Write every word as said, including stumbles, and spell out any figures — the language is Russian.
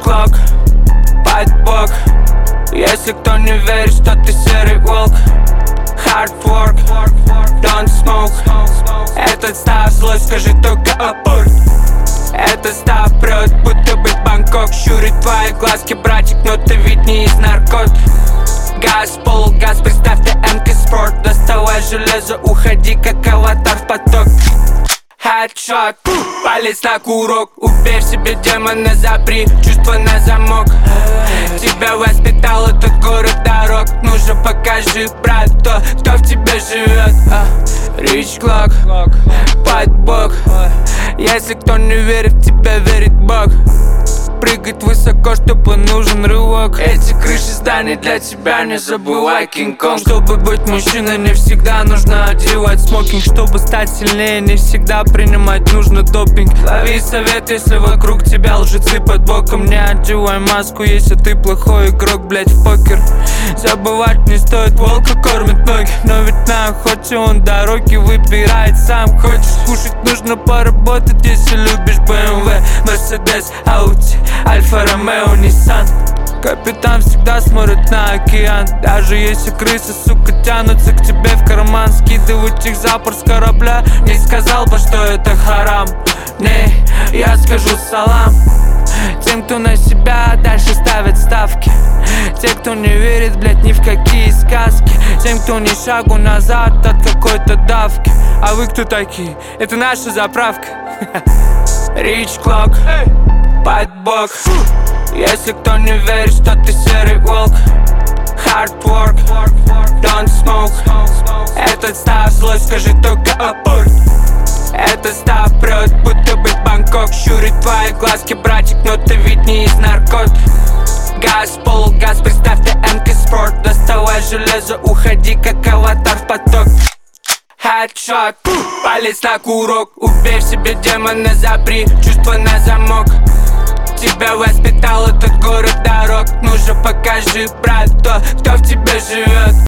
клок под бок. Если кто не верит, что ты серый волк. Hard work, don't smoke. Этот став злой, скажи только аборт. Это став прет, будто бы Бангкок. Щурит твои глазки, братик, но ты ведь не из наркот. Газ, полугаз, представь ты эм ка спорт. Доставай железо, уходи как аватар в поток. Хедшот, палец на курок. Убей в себе демона, запри чувства на замок. Тебя воспитал этот город дорог. Ну же покажи, брат, кто, кто в тебе живет. Rich Clock, под бок. Если кто не верит в тебя, верит Бог. Прыгать высоко, чтобы нужен рывок. Эти крыши зданий для тебя, не забывай Кинг-Конг. Чтобы быть мужчиной, не всегда нужно одевать смокинг. Чтобы стать сильнее, не всегда принимать нужно допинг. Лови совет, если вокруг тебя лжецы под боком. Не одевай маску, если ты плохой игрок, блять, в покер. Забывать не стоит, волка кормит ноги. Но ведь на охоте он дороги выбирает сам. Хочешь кушать, нужно поработать, если любишь бэ эм вэ, Мерседес, Ауди, Альфа Ромео, Ниссан. Капитан всегда смотрит на океан. Даже если крысы, сука, тянутся к тебе в карман. Скидывать их за борт с корабля. Не сказал бы, что это харам. Не, я скажу салам тем, кто на себя дальше ставит ставки. Те, кто не верит, блять, ни в какие сказки. Тем, кто ни шагу назад от какой-то давки. А вы кто такие? Это наша заправка. Rich Clock, под бок. Если кто не верит, что ты серый волк. Hard work, don't smoke. Этот став злой, скажи только аборт. Это став прет, будто бы Бангкок. Щурит твои глазки, братик, но ты ведь не из наркот. Газ, полугаз, представь ты эм ка спорт. Доставай железо, уходи как аватар в поток. Хедшот, палец на курок. Убей в себе демона, запри чувства на замок. Тебя воспитал этот город дорог. Ну же покажи, брат, кто, кто в тебе живет.